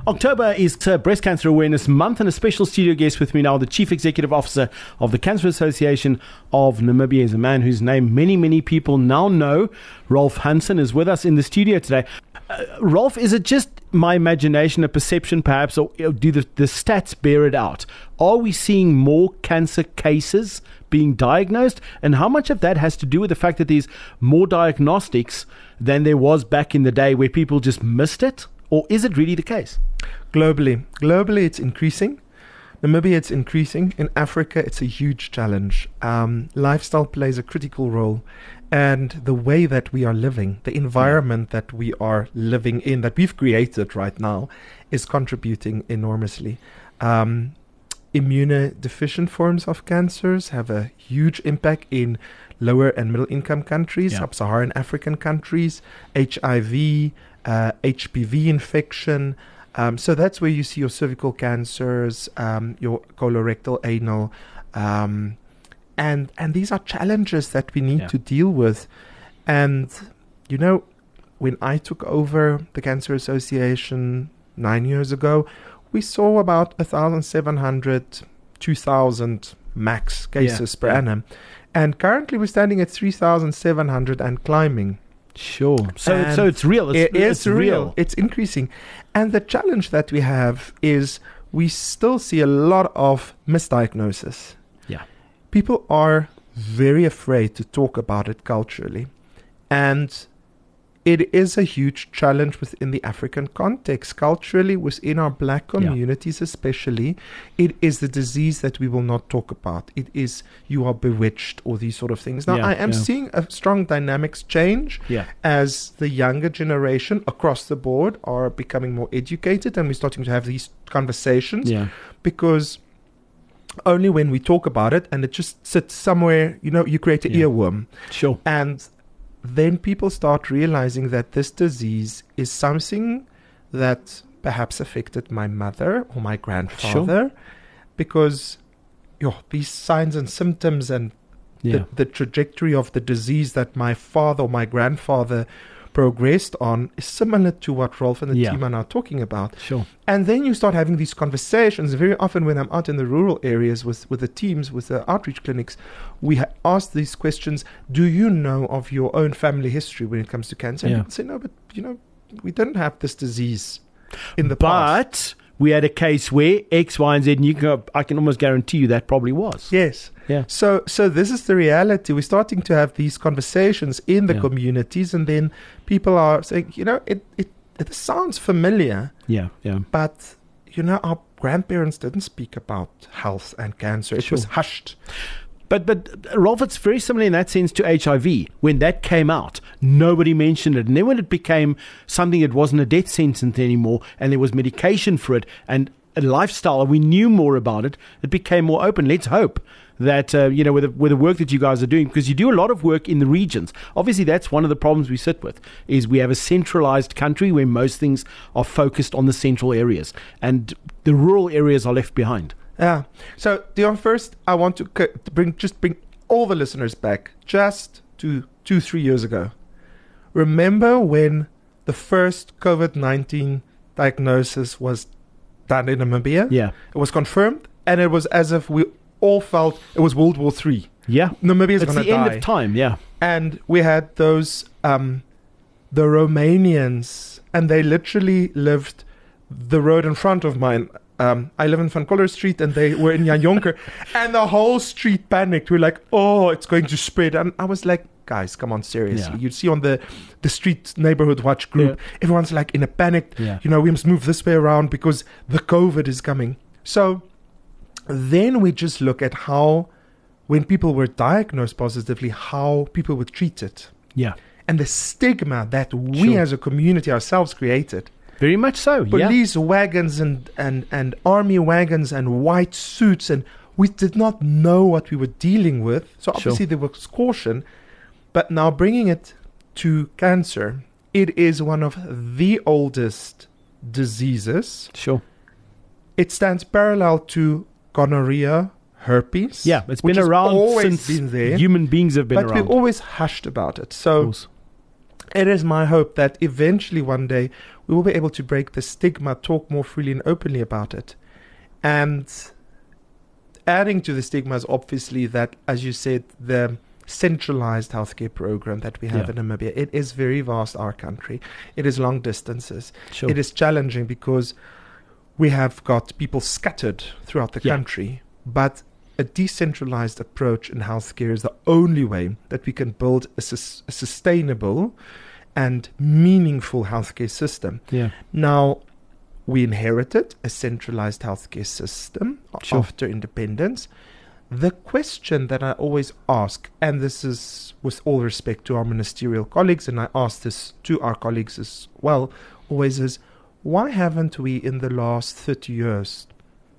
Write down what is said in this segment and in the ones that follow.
October is Breast Cancer Awareness Month, and a special studio guest with me now, the Chief Executive Officer of the Cancer Association of Namibia, is a man whose name many people now know. Rolf Hansen is with us in the studio today. Rolf, is it just my imagination, a perception perhaps, or do the stats bear it out? Are we seeing more cancer cases being diagnosed? And how much of that has to do with the fact that there's more diagnostics than there was back in the day where people just missed it? Or is it really the case? Globally, it's increasing. Namibia, it's increasing. In Africa, it's a huge challenge. Lifestyle plays a critical role. And the way that we are living, the environment that we are living in, that we've created right now, is contributing enormously. Immunodeficient forms of cancers have a huge impact in lower and middle income countries, sub-Saharan African countries, HIV, HPV infection. So that's where you see your cervical cancers, your colorectal, anal, and these are challenges that we need to deal with. And, you know, when I took over the Cancer Association 9 years ago, we saw about 1,700, 2,000 max cases per annum. And currently we're standing at 3,700 and climbing. Sure. So it's real. It's real. It's increasing. And the challenge that we have is we still see a lot of misdiagnosis. Yeah. People are very afraid to talk about it culturally. And it is a huge challenge within the African context. Culturally, within our black communities especially, it is the disease that we will not talk about. It is you are bewitched or these sort of things. Now, I am seeing a strong dynamics change as the younger generation across the board are becoming more educated, and we're starting to have these conversations because only when we talk about it and it just sits somewhere, you know, you create an earworm. Sure. And then people start realizing that this disease is something that perhaps affected my mother or my grandfather, because these signs and symptoms and the trajectory of the disease that my father or my grandfather progressed on is similar to what Rolf and the team are now talking about. Sure. And then you start having these conversations. Very often when I'm out in the rural areas with the teams, with the outreach clinics, we ask these questions: do you know of your own family history when it comes to cancer? And people say, no, but we didn't have this disease in the past. But we had a case where X, Y, and Z, and I can almost guarantee you that probably was. Yes. Yeah. So this is the reality. We're starting to have these conversations in the communities, and then people are saying, it sounds familiar. Yeah. But, our grandparents didn't speak about health and cancer. It was hushed. But Rolf, it's very similar in that sense to HIV. When that came out, nobody mentioned it. And then when it became something that wasn't a death sentence anymore, and there was medication for it, and a lifestyle, we knew more about it, it became more open. Let's hope that, with the work that you guys are doing, because you do a lot of work in the regions. Obviously, that's one of the problems we sit with, is we have a centralized country where most things are focused on the central areas, and the rural areas are left behind. Yeah. So, Dion, first, I want to bring all the listeners back just to 2-3 years ago. Remember when the first COVID-19 diagnosis was done in Namibia? Yeah. It was confirmed, and it was as if we all felt it was World War III. Yeah. Namibia is going to die. It's the end of time, And we had those, the Romanians, and they literally lived the road in front of mine. I live in Van Coller Street, and they were in Jan Jonker, and the whole street panicked. We're like, oh, it's going to spread. And I was like, guys, come on, seriously. You'd see on the street neighborhood watch group, everyone's like in a panic. We must move this way around because the COVID is coming. So then we just look at how, when people were diagnosed positively, how people were treated. Yeah. And the stigma that we as a community ourselves created. Very much so. Police wagons and army wagons and white suits, and we did not know what we were dealing with. So obviously there was caution. But now bringing it to cancer, it is one of the oldest diseases. Sure. It stands parallel to gonorrhea, herpes. Yeah, it's been around since human beings have been around. But we always hushed about it. So it is my hope that eventually one day we will be able to break the stigma, talk more freely and openly about it. And adding to the stigma is obviously that, as you said, the centralized healthcare program that we have in Namibia, it is very vast, our country. It is long distances. Sure. It is challenging because we have got people scattered throughout the country, but a decentralized approach in healthcare is the only way that we can build a sustainable and meaningful healthcare system. Yeah. Now, we inherited a centralized healthcare system after independence. The question that I always ask, and this is with all respect to our ministerial colleagues, and I ask this to our colleagues as well, always is, why haven't we in the last 30 years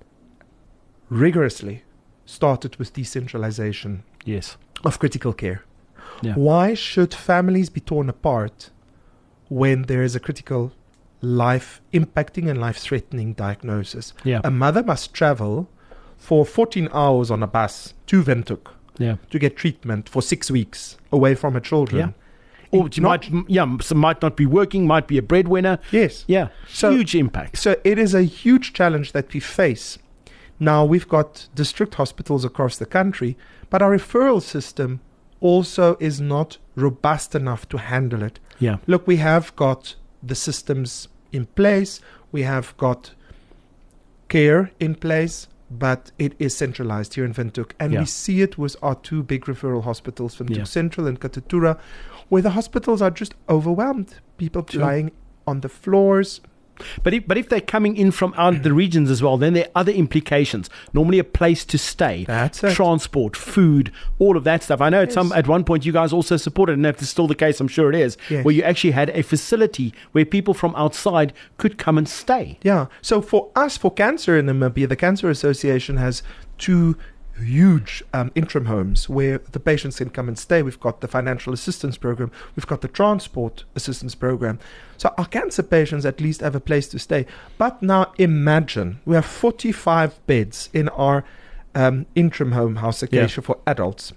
rigorously started with decentralization of critical care? Yeah. Why should families be torn apart when there is a critical life-impacting and life-threatening diagnosis? Yeah. A mother must travel for 14 hours on a bus to Windhoek to get treatment for 6 weeks away from her children. Or she might not be working, might be a breadwinner. Yes. Yeah. So, huge impact. So it is a huge challenge that we face. Now, we've got district hospitals across the country, but our referral system also is not robust enough to handle it. Yeah. Look, we have got the systems in place. We have got care in place, but it is centralized here in Windhoek. And we see it with our two big referral hospitals, Windhoek Central and Katutura, where the hospitals are just overwhelmed. People lying on the floors. But if they're coming in from out of the regions as well, then there are other implications. Normally a place to stay, transport, food, all of that stuff. I know at one point you guys also supported, and if it's still the case, I'm sure it is, where you actually had a facility where people from outside could come and stay. Yeah. So for us, for cancer in Namibia, the Cancer Association has two huge interim homes where the patients can come and stay. We've got the financial assistance program. We've got the transport assistance program. So our cancer patients at least have a place to stay. But now imagine we have 45 beds in our interim home, House Acacia, for adults.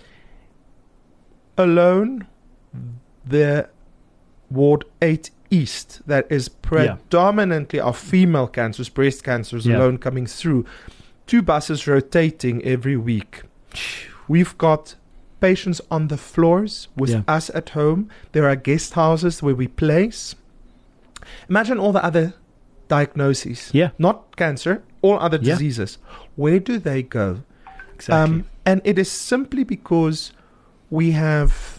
Alone, the Ward 8 East, that is predominantly our female cancers, breast cancers alone coming through. 2 buses rotating every week. We've got patients on the floors with us at home. There are guest houses where we place. Imagine all the other diagnoses. Not cancer, all other diseases. Where do they go? Exactly. And it is simply because we have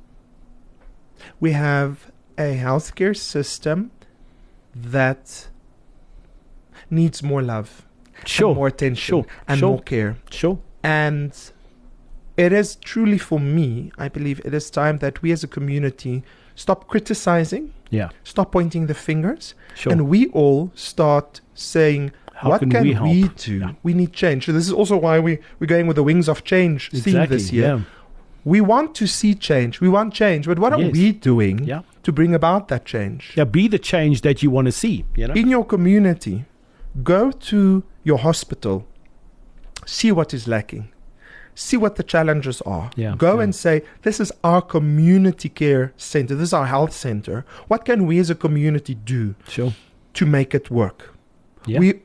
a healthcare system that needs more love. And more attention and more care. And it is truly, for me, I believe it is time that we as a community stop criticizing, stop pointing the fingers, and we all start saying, what can we do? We need change. So this is also why we're going with the Wings of Change theme this year. We want to see change. We want change. But what are we doing to bring about that change? Be the change that you want to see. In your community, go to your hospital, see what is lacking, see what the challenges are. Go and say, this is our community care center, this is our health center. What can we as a community do to make it work? We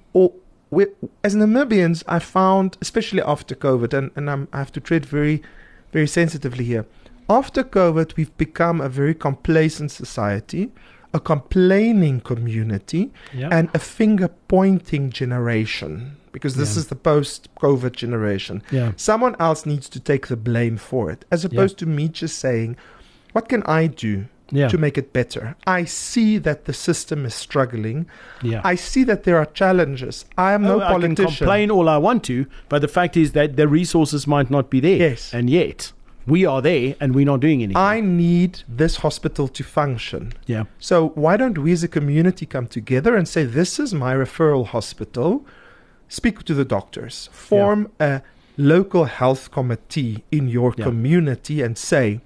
as Namibians, I found, especially after COVID, and I have to tread very, very sensitively here. After COVID, we've become a very complacent society, a complaining community, and a finger-pointing generation, because this is the post-COVID generation. Someone else needs to take the blame for it, as opposed to me just saying, what can I do to make it better? I see that the system is struggling. I see that there are challenges. I am no politician. I can complain all I want to, but the fact is that the resources might not be there. And yet we are there and we're not doing anything. I need this hospital to function. So why don't we as a community come together and say, this is my referral hospital. Speak to the doctors. Form a local health committee in your community and say,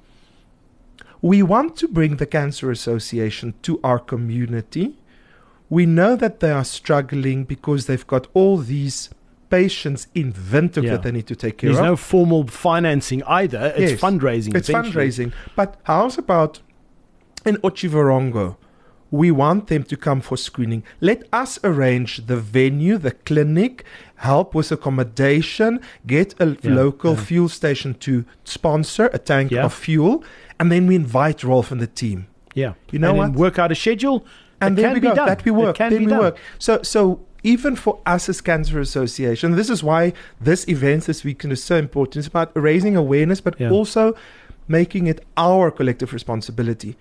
we want to bring the Cancer Association to our community. We know that they are struggling because they've got all these patients in Windhoek that they need to take care of. There's no formal financing either. It's fundraising. It's fundraising. But how's about in Otjiwarongo, we want them to come for screening. Let us arrange the venue, the clinic, help with accommodation, get a local fuel station to sponsor a tank of fuel, and then we invite Rolf and the team. Yeah. You know and what? Then work out a schedule. And then we go. That we work. Then we work. So even for us as Cancer Association, this is why this event this weekend is so important. It's about raising awareness, but also making it our collective responsibility.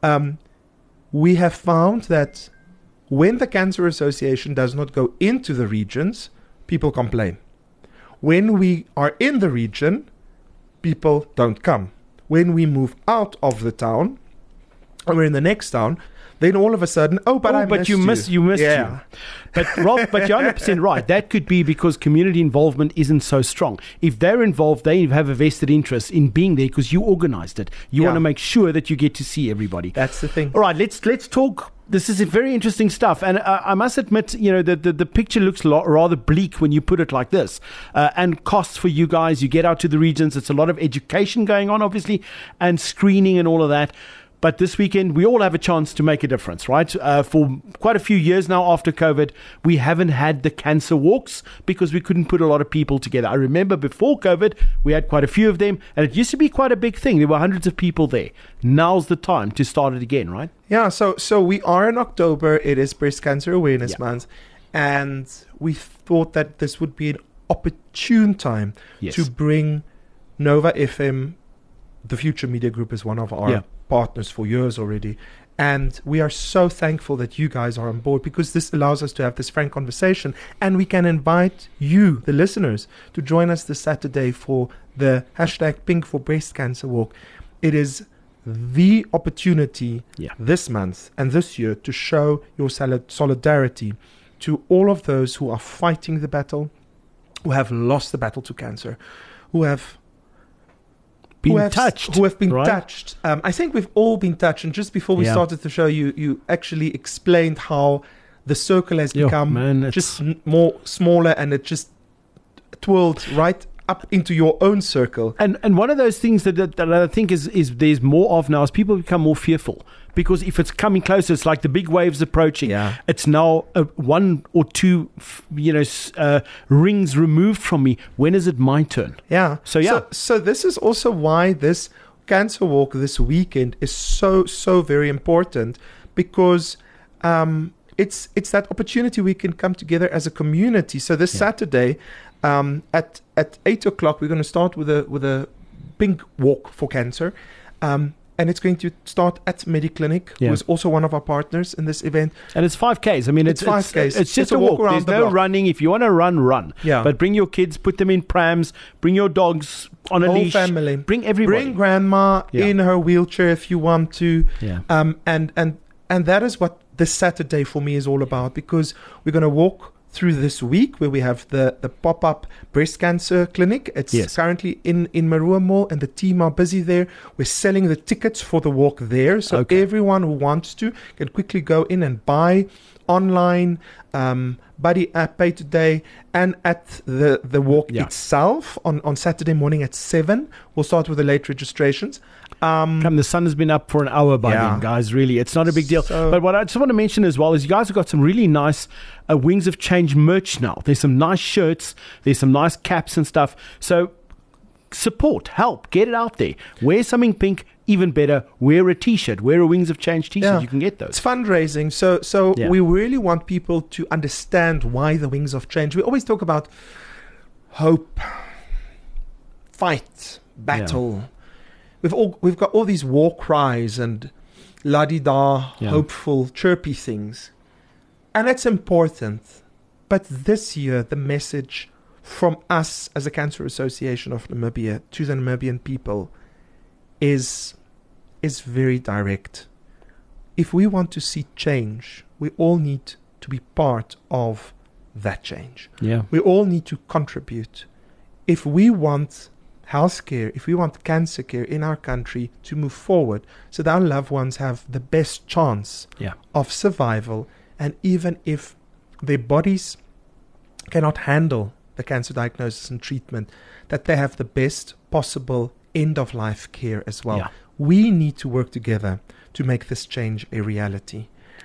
We have found that when the Cancer Association does not go into the regions, people complain. When we are in the region, people don't come. When we move out of the town, or we're in the next town, then all of a sudden, you missed you. But Rolf, but you're 100% right. That could be because community involvement isn't so strong. If they're involved, they have a vested interest in being there because you organized it. You want to make sure that you get to see everybody. That's the thing. All right, let's talk. This is very interesting stuff, and I must admit, the picture looks rather bleak when you put it like this. And costs for you guys, you get out to the regions. It's a lot of education going on, obviously, and screening and all of that. But this weekend, we all have a chance to make a difference, right? For quite a few years now after COVID, we haven't had the cancer walks because we couldn't put a lot of people together. I remember before COVID, we had quite a few of them, and it used to be quite a big thing. There were hundreds of people there. Now's the time to start it again, right? Yeah, so we are in October. It is Breast Cancer Awareness Month, and we thought that this would be an opportune time to bring Nova FM. The Future Media Group is one of our partners for years already. And we are so thankful that you guys are on board because this allows us to have this frank conversation. And we can invite you, the listeners, to join us this Saturday for the #PinkForBreastCancer Walk. It is the opportunity this month and this year to show your solidarity to all of those who are fighting the battle, who have lost the battle to cancer, who have been touched. I think we've all been touched. And just before we started the show, you actually explained how the circle has become just more smaller, and it just twirled right up into your own circle. And one of those things that I think is there's more of now is people become more fearful. Because if it's coming closer, it's like the big waves approaching. Yeah. It's now one or two, rings removed from me. When is it my turn? Yeah. So this is also why this cancer walk this weekend is so very important, because it's that opportunity we can come together as a community. So this Saturday, at 8:00, we're going to start with a pink walk for cancer. And it's going to start at Mediclinic, who is also one of our partners in this event. And it's 5Ks. I mean, it's 5Ks. It's just a walk. There's no running. If you want to run. Yeah. But bring your kids, put them in prams, bring your dogs on a leash. Whole family. Bring everybody. Bring grandma in her wheelchair if you want to. Yeah. And that is what this Saturday for me is all about, because we're going to walk through this week where we have the pop-up breast cancer clinic. It's currently in Marua Mall, and the team are busy there. We're selling the tickets for the walk there. So everyone who wants to can quickly go in and buy online, Buddy app, pay today, and at the walk itself on Saturday morning at 7. We'll start with the late registrations. The sun has been up for an hour by then, guys. Really, it's not a big deal. But what I just want to mention as well is you guys have got some really nice Wings of Change merch now. There's some nice shirts. There's some nice caps and stuff. So support, help, get it out there. Wear something pink. Even better, wear a T-shirt. Wear a Wings of Change T-shirt. You can get those. It's fundraising. So we really want people to understand why the Wings of Change. We always talk about hope, fight, battle. We've got all these war cries and la-di-da, hopeful, chirpy things. And that's important. But this year, the message from us as a Cancer Association of Namibia to the Namibian people is very direct. If we want to see change, we all need to be part of that change. Yeah. We all need to contribute. If we want healthcare, if we want cancer care in our country to move forward so that our loved ones have the best chance of survival, and even if their bodies cannot handle the cancer diagnosis and treatment, that they have the best possible end-of-life care as well. Yeah. We need to work together to make this change a reality.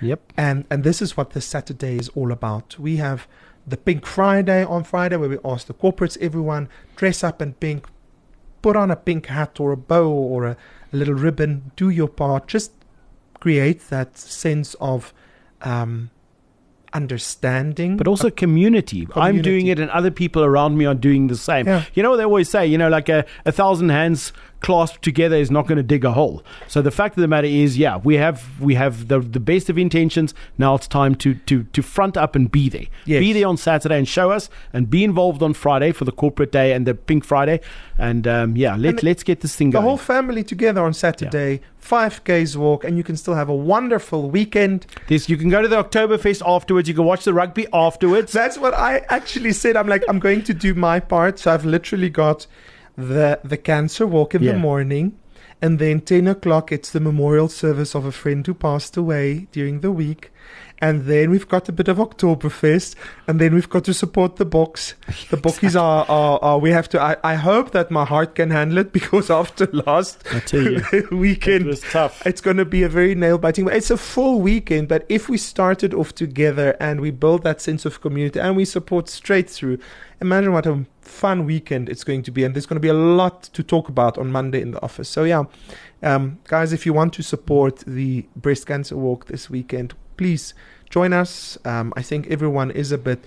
Yep. And this is what this Saturday is all about. We have the Pink Friday on Friday, where we ask the corporates, everyone, dress up in pink, put on a pink hat or a bow or a little ribbon, do your part, just create that sense of understanding. But also community. I'm doing it and other people around me are doing the same. Yeah. You know what they always say, like a 1,000 hands clasped together is not going to dig a hole. So the fact of the matter is, we have the best of intentions. Now it's time to front up and be there. Yes. Be there on Saturday and show us, and be involved on Friday for the corporate day and the Pink Friday. And let's get this thing going. The whole family together on Saturday, 5Ks walk, and you can still have a wonderful weekend. You can go to the Oktoberfest afterwards. You can watch the rugby afterwards. That's what I actually said. I'm like, I'm going to do my part. So I've literally got the cancer walk in the morning, and then 10 o'clock it's the memorial service of a friend who passed away during the week, and then we've got a bit of Oktoberfest, and then we've got to support the box. The bookies are we have to. I hope that my heart can handle it, because after last weekend, it was tough. It's going to be a very nail-biting. It's a full weekend, but if we started off together and we build that sense of community and we support straight through, imagine what a fun weekend it's going to be. And there's going to be a lot to talk about on Monday in the office. So guys, if you want to support the breast cancer walk this weekend, please join us. I think everyone is a bit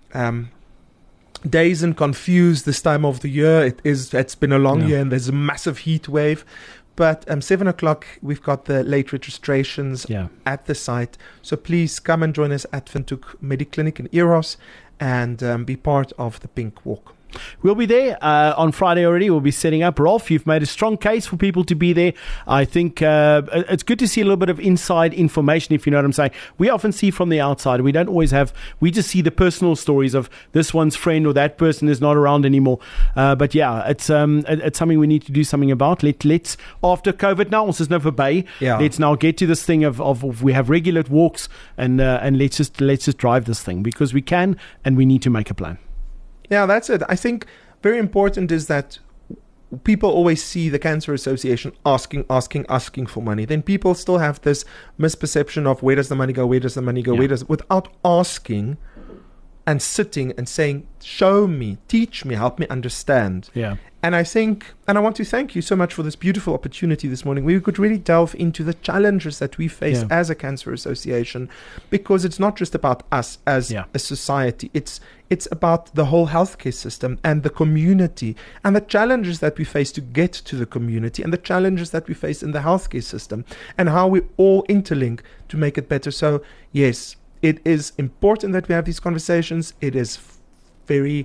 dazed and confused this time of the year. It's been a long year, and there's a massive heat wave. But 7 o'clock, we've got the late registrations at the site. So please come and join us at Windhoek Mediclinic in Eros, and be part of the Pink Walk. We'll be there on Friday already. We'll be setting up. Rolf, you've made a strong case for people to be there. I think it's good to see a little bit of inside information, if you know what I'm saying. We often see from the outside. We don't always have. We just see the personal stories of this one's friend or that person is not around anymore. But it's something we need to do something about. Let's after COVID now, ons is nou verby. Let's now get to this thing of we have regular walks, and let's just drive this thing, because we can, and we need to make a plan. Yeah, that's it. I think very important is that people always see the Cancer Association asking for money. Then people still have this misperception of where does the money go, without asking and sitting and saying, show me, teach me, help me understand. Yeah. And I think, and I want to thank you so much for this beautiful opportunity this morning. We could really delve into the challenges that we face as a Cancer Association, because it's not just about us as a society. It's about the whole healthcare system and the community, and the challenges that we face to get to the community, and the challenges that we face in the healthcare system, and how we all interlink to make it better. So yes, it is important that we have these conversations. It is very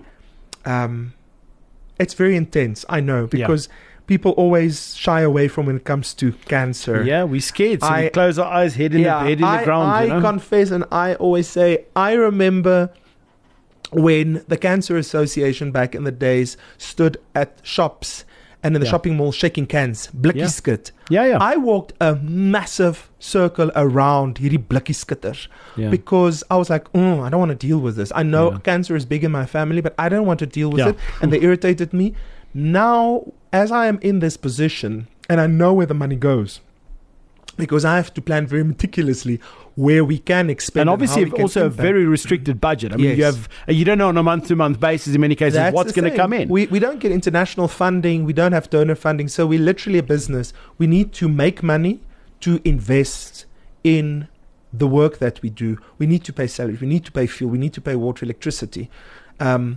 it's very intense, I know, because people always shy away from when it comes to cancer. Yeah, we're scared, so we close our eyes, head in the ground. I confess, and I always say, I remember when the Cancer Association back in the days stood at shops and in the shopping mall shaking cans, blikkie skit. I walked a massive circle around hierdie blikkie skitters because I was like, I don't want to deal with this. I know cancer is big in my family, but I don't want to deal with it. And they irritated me. Now, as I am in this position and I know where the money goes, because I have to plan very meticulously where we can expend, and obviously also a very restricted budget. I mean, you don't know on a month-to-month basis in many cases what's going to come in. We don't get international funding. We don't have donor funding. So we're literally a business. We need to make money to invest in the work that we do. We need to pay salaries. We need to pay fuel. We need to pay water, electricity. And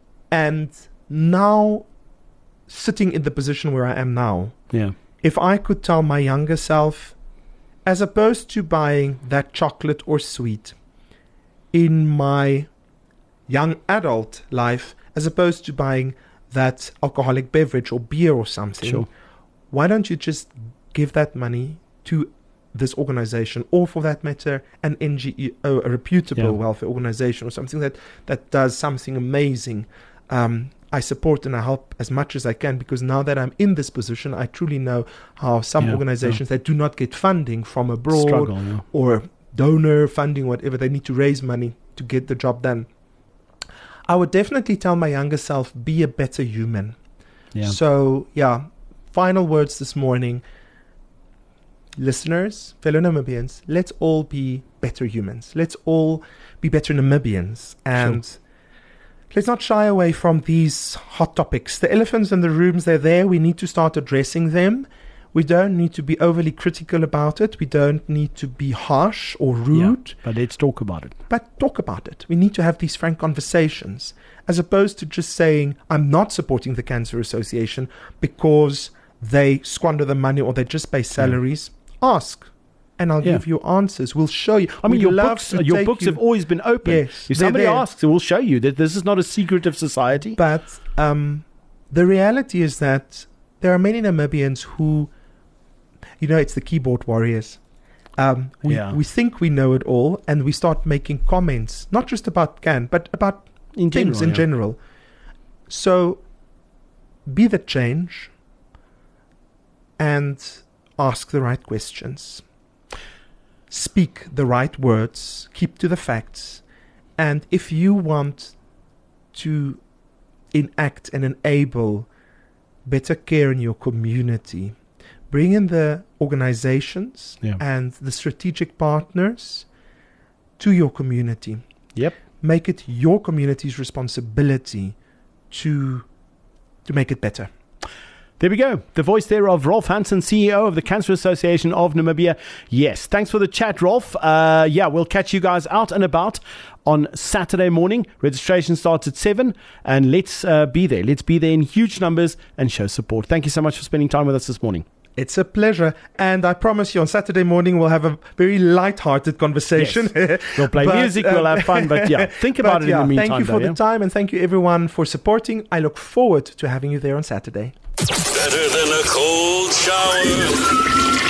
now, sitting in the position where I am now, if I could tell my younger self, as opposed to buying that chocolate or sweet in my young adult life, as opposed to buying that alcoholic beverage or beer or something, why don't you just give that money to this organization, or for that matter, an NGO, a reputable welfare organization, or something that does something amazing. I support and I help as much as I can, because now that I'm in this position, I truly know how some organizations that do not get funding from abroad or donor funding, whatever, they need to raise money to get the job done. I would definitely tell my younger self, be a better human. So, final words this morning. listeners, fellow Namibians, let's all be better humans. Let's all be better Namibians. And let's not shy away from these hot topics. The elephants in the rooms, they're there. We need to start addressing them. We don't need to be overly critical about it. We don't need to be harsh or rude. Yeah, but let's talk about it. But talk about it. We need to have these frank conversations, as opposed to just saying, I'm not supporting the Cancer Association because they squander the money or they just pay salaries. Ask, and I'll give you answers. We'll show you. I mean, your books have always been open. Yes, if somebody asks, we'll show you that this is not a secretive society. But the reality is that there are many Namibians who, it's the keyboard warriors. We think we know it all, and we start making comments, not just about CAN, but about things in general. So be the change and ask the right questions. Speak the right words. Keep to the facts. And if you want to enact and enable better care in your community, bring in the organizations and the strategic partners to your community. Yep. Make it your community's responsibility to make it better. There we go. The voice there of Rolf Hansen, CEO of the Cancer Association of Namibia. Yes, thanks for the chat, Rolf. We'll catch you guys out and about on Saturday morning. Registration starts at 7, and let's be there. Let's be there in huge numbers and show support. Thank you so much for spending time with us this morning. It's a pleasure, and I promise you on Saturday morning we'll have a very light-hearted conversation. Yes. We'll play music, we'll have fun, but think about it in the meantime. Thank you for the time, and thank you everyone for supporting. I look forward to having you there on Saturday. Better than a cold shower.